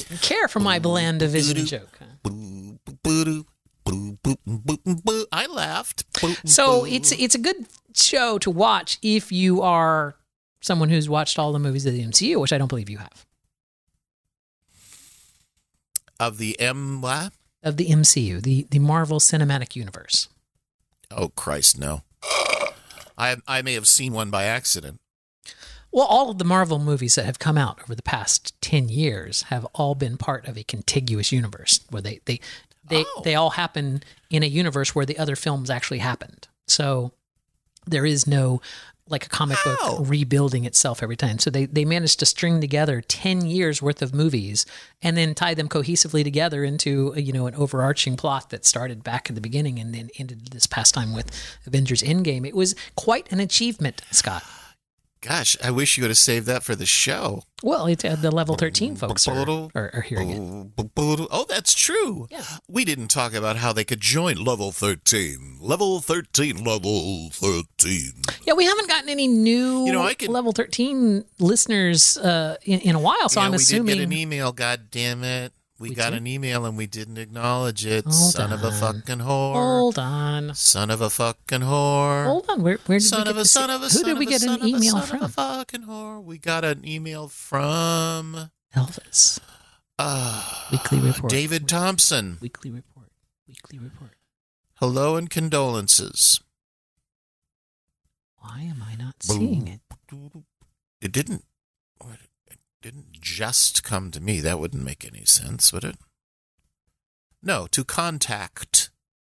didn't care for my bland division joke. Huh? I laughed. So it's a good show to watch if you are someone who's watched all the movies of the MCU, which I don't believe you have. Of the what? Of the MCU, the Marvel Cinematic Universe. Oh, Christ, no. I may have seen one by accident. Well, all of the Marvel movies that have come out over the past 10 years have all been part of a contiguous universe where they all happen in a universe where the other films actually happened. So there is no like a comic book rebuilding itself every time. So they managed to string together 10 years worth of movies and then tie them cohesively together into an overarching plot that started back at the beginning and then ended this past time with Avengers Endgame. It was quite an achievement, Scott. Gosh, I wish you would have saved that for the show. Well, it's the Level 13 folks are hearing it. Oh, that's true. Yeah. We didn't talk about how they could join Level 13. Level 13, Level 13. Yeah, we haven't gotten any new Level 13 listeners in a while, so I'm assuming... we did get an email, God damn it. We got an email and we didn't acknowledge it. Son of a fucking whore. Hold on. Son of a fucking whore. Hold on. Where did son we of a son of a Who did we get an email from? Son of a fucking whore. We got an email from Elvis. Weekly report. David Thompson. Weekly report. Weekly report. Hello and condolences. Why am I not seeing it? It didn't just come to me. That wouldn't make any sense, would it? No, to contact.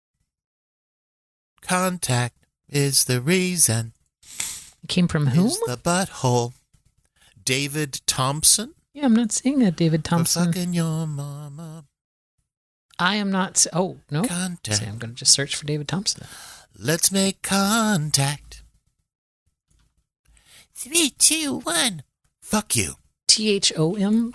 Contact is the reason. It came from whom? Is the butthole. David Thompson? Yeah, I'm not seeing that, David Thompson. For fucking your mama. I am not... Oh, no. Contact. See, I'm going to just search for David Thompson. Let's make contact. 3, 2, 1. Fuck you. THOM?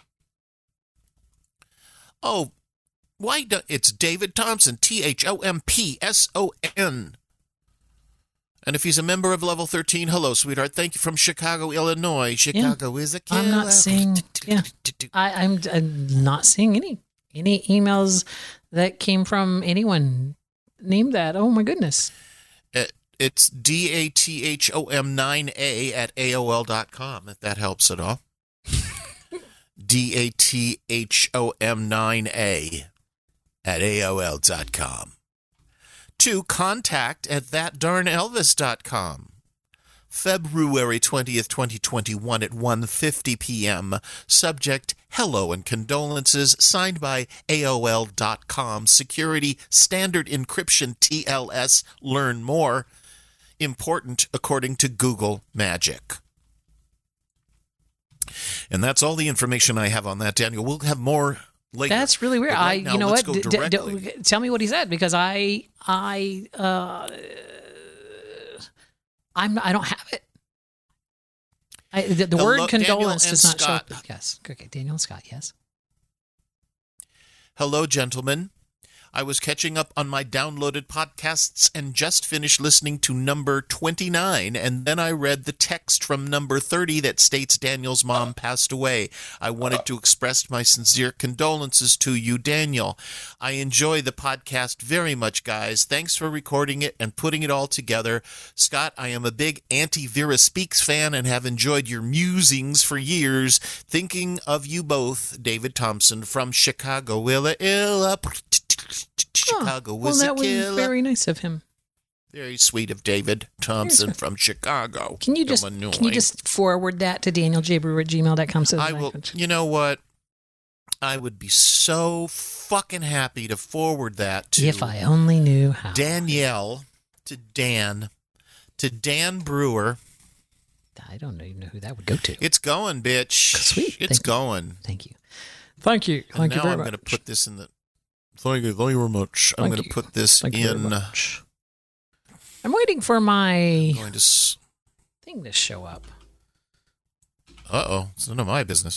Oh, why don't... It's David Thompson. THOMPSON. And if he's a member of Level 13, hello, sweetheart. Thank you from Chicago, Illinois. Chicago is a killer. I'm not seeing... Yeah. I'm not seeing any emails that came from anyone named that. Oh, my goodness. It's DATHOM9A at AOL.com, if that helps at all. DATHOM9A at AOL.com. To contact at thatdarnelvis.com. February 20th, 2021 at 1:50 p.m. Subject, hello and condolences, signed by AOL.com. Security Standard Encryption TLS. Learn more. Important according to Google Magic. And that's all the information I have on that, Daniel. We'll have more later. That's really weird. Right now, you know what? Tell me what he said, because I don't have it. The word condolence does not show up. Yes. Okay, Daniel and Scott, yes. Hello, gentlemen. I was catching up on my downloaded podcasts and just finished listening to number 29, and then I read the text from number 30 that states Daniel's mom passed away. I wanted to express my sincere condolences to you, Daniel. I enjoy the podcast very much, guys. Thanks for recording it and putting it all together. Scott, I am a big Auntie Vera Speaks fan and have enjoyed your musings for years. Thinking of you both, David Thompson from Chicago, Illinois. Chicago was that was very nice of him. Very sweet of David Thompson from Chicago, Can you just forward that to DanielJBrewer@gmail.com? I will. You know what? I would be so fucking happy to forward that to... If I only knew how. Danielle, to Dan Brewer. I don't even know who that would go to. It's going, bitch. Sweet. It's going. Thank you. Thank you. Thank you very much. Now I'm going to put this in the... Thank you very much. I'm going to put this in... I'm waiting for my thing to show up. Uh-oh. It's none of my business.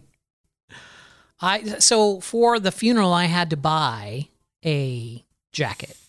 So for the funeral, I had to buy a jacket.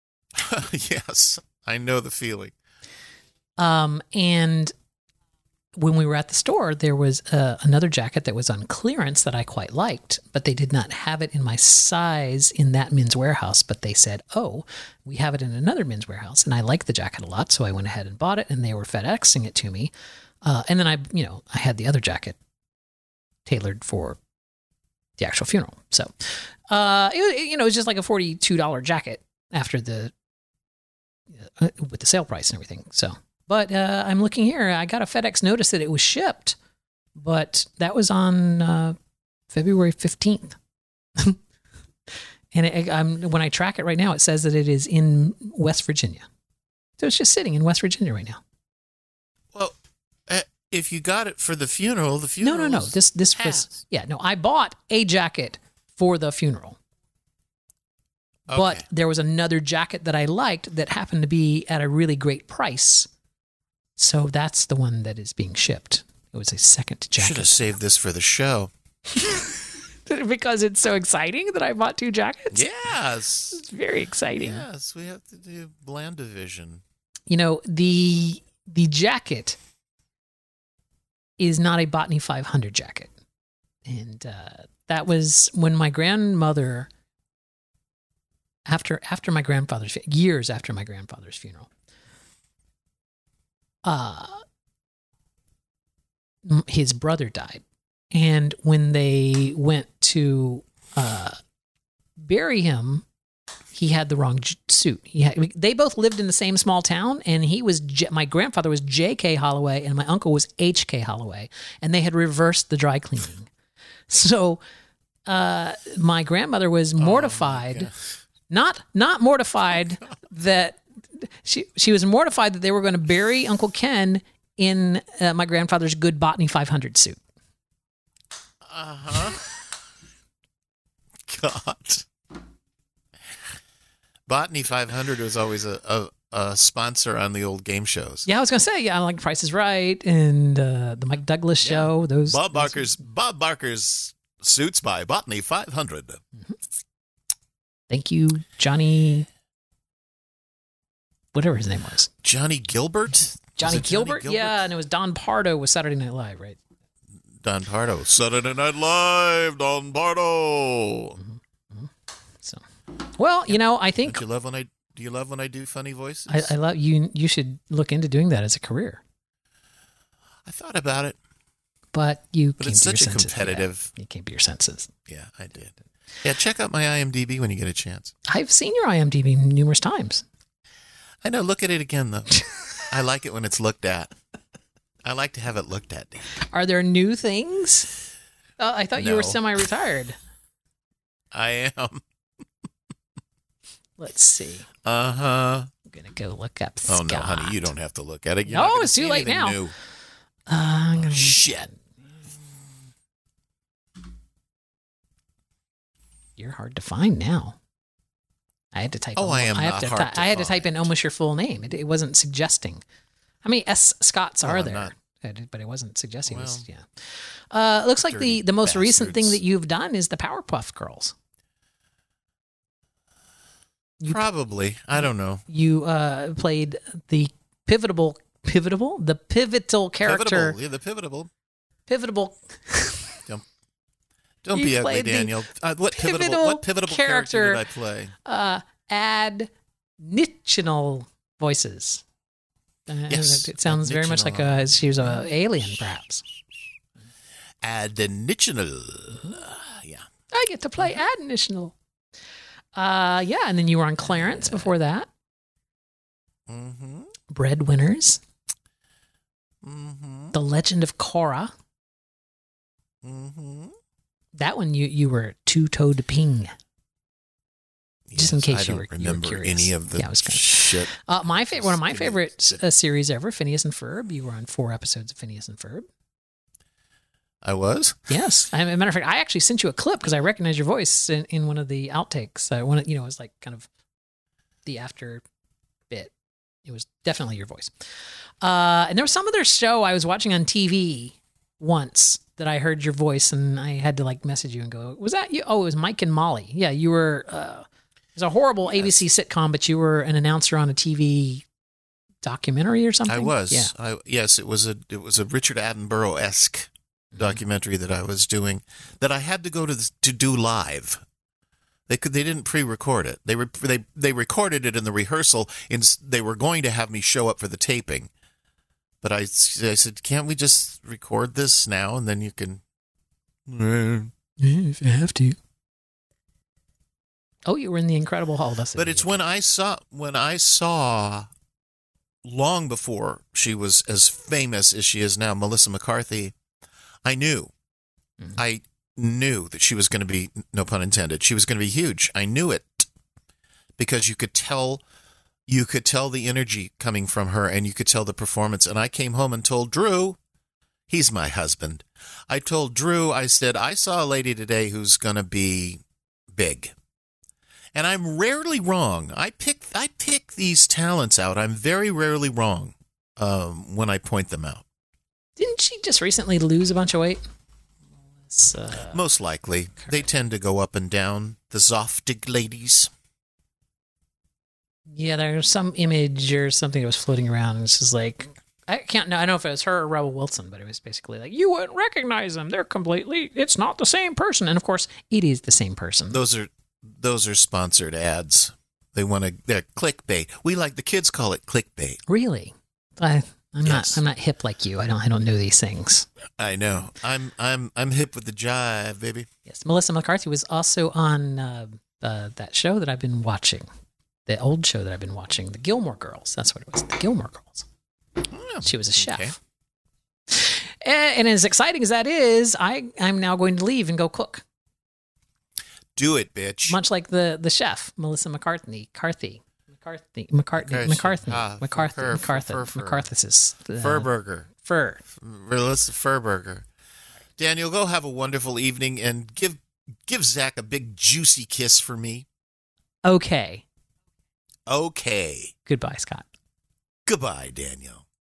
Yes. I know the feeling. And when we were at the store, there was another jacket that was on clearance that I quite liked, but they did not have it in my size in that Men's Warehouse. But they said, "Oh, we have it in another Men's Warehouse," and I liked the jacket a lot, so I went ahead and bought it, and they were FedExing it to me. And then I had the other jacket tailored for the actual funeral. So, it was just like a $42 jacket after with the sale price and everything. So. But I'm looking here. I got a FedEx notice that it was shipped, but that was on February 15th. And when I track it right now, it says that it is in West Virginia. So it's just sitting in West Virginia right now. Well, if you got it for the funeral, No. This was I bought a jacket for the funeral. Okay. But there was another jacket that I liked that happened to be at a really great price. So that's the one that is being shipped. It was a second jacket. Should have saved this for the show. Because it's so exciting that I bought 2 jackets? Yes. It's very exciting. Yes, we have to do Bland Division. The jacket is not a Botany 500 jacket. And that was when my grandmother, after my grandfather's, years after my grandfather's funeral, his brother died. And when they went to bury him, he had the wrong suit. They both lived in the same small town, and my grandfather was J.K. Holloway, and my uncle was H.K. Holloway, and they had reversed the dry cleaning. So my grandmother was mortified, not mortified that she was mortified that they were going to bury Uncle Ken in my grandfather's good Botany 500 suit. God. Botany 500 was always a sponsor on the old game shows. Yeah, I was going to say, I like Price is Right and the Mike Douglas show. Bob Barker's Suits by Botany 500. Mm-hmm. Thank you, Johnny. Whatever his name was. Johnny Gilbert? Johnny Gilbert? Yeah, and it was Don Pardo with Saturday Night Live, right? Don Pardo. Saturday Night Live, Don Pardo. Mm-hmm. So, well, I think... Do you love when I do funny voices? I love you. You should look into doing that as a career. I thought about it. But it's such a competitive... You came to your senses. Yeah, I did. Yeah, check out my IMDb when you get a chance. I've seen your IMDb numerous times. I know. Look at it again, though. I like it when it's looked at. I like to have it looked at. Are there new things? I thought you were semi-retired. I am. Let's see. Uh-huh. I'm going to go look up Scott. Oh, no, honey. You don't have to look at it. No, it's too late now. New. Shit. You're hard to find now. I had to type. I am not hard to find. I had to type in almost your full name. It wasn't suggesting. How many S. Scotts are there? But it wasn't suggesting. Well, it looks like the most bastards. recent thing that you've done is the Powerpuff Girls. Probably. I don't know. You played the pivotal character. Pivotable. Yeah, the pivotable. Pivotable. Don't be ugly, Daniel. What pivotal character did I play? Adnitional voices. Yes. It sounds very much like she was an alien, perhaps. Adnitional. Yeah. I get to play Adnitional. And then you were on Clarence before that. Mm-hmm. Breadwinners. Mm-hmm. The Legend of Korra. Mm-hmm. That one you were Two-Toed Ping. Just in case I you were remember curious. any of the shit. One of my favorite series ever, Phineas and Ferb. You were on 4 episodes of Phineas and Ferb. I was? Yes. As a matter of fact, I actually sent you a clip because I recognized your voice in one of the outtakes. It was like kind of the after bit. It was definitely your voice. And there was some other show I was watching on TV once that I heard your voice, and I had to message you and go, was that you? Oh, it was Mike and Molly. Yeah, you were, it was a horrible ABC sitcom, but you were an announcer on a TV documentary or something? I was. Yeah. Yes, it was a Richard Attenborough-esque documentary that I was doing that I had to go to do live. They didn't pre-record it. They recorded it in the rehearsal, and they were going to have me show up for the taping. But I said, can't we just record this now and then you can? If you have to. Oh, you were in the Incredible Hulk. But it's when I saw long before she was as famous as she is now, Melissa McCarthy. I knew that she was going to be, no pun intended, she was going to be huge. I knew it because you could tell the energy coming from her, and you could tell the performance. And I came home and told Drew, he's my husband. I told Drew, I said, I saw a lady today who's going to be big. And I'm rarely wrong. I pick these talents out. I'm very rarely wrong when I point them out. Didn't she just recently lose a bunch of weight? Most likely. They tend to go up and down, the Zoftig ladies. Yeah, there's some image or something that was floating around, and it's just like, I don't know if it was her or Rebel Wilson, but it was basically like, you wouldn't recognize them. It's not the same person. And of course, it is the same person. Those are sponsored ads. They're clickbait. The kids call it clickbait. Really? I'm not hip like you. I don't know these things. I know. I'm hip with the jive, baby. Yes, Melissa McCarthy was also on that show that I've been watching, the old show that I've been watching, The Gilmore Girls. That's what it was, The Gilmore Girls. Oh, she was a chef. Okay. And as exciting as that is, I'm now going to leave and go cook. Do it, bitch. Much like the chef, Melissa McCarthy. McCarthy's Furburger. Melissa Furburger. Daniel, go have a wonderful evening and give Zach a big juicy kiss for me. Okay. Okay. Goodbye, Scott. Goodbye, Daniel.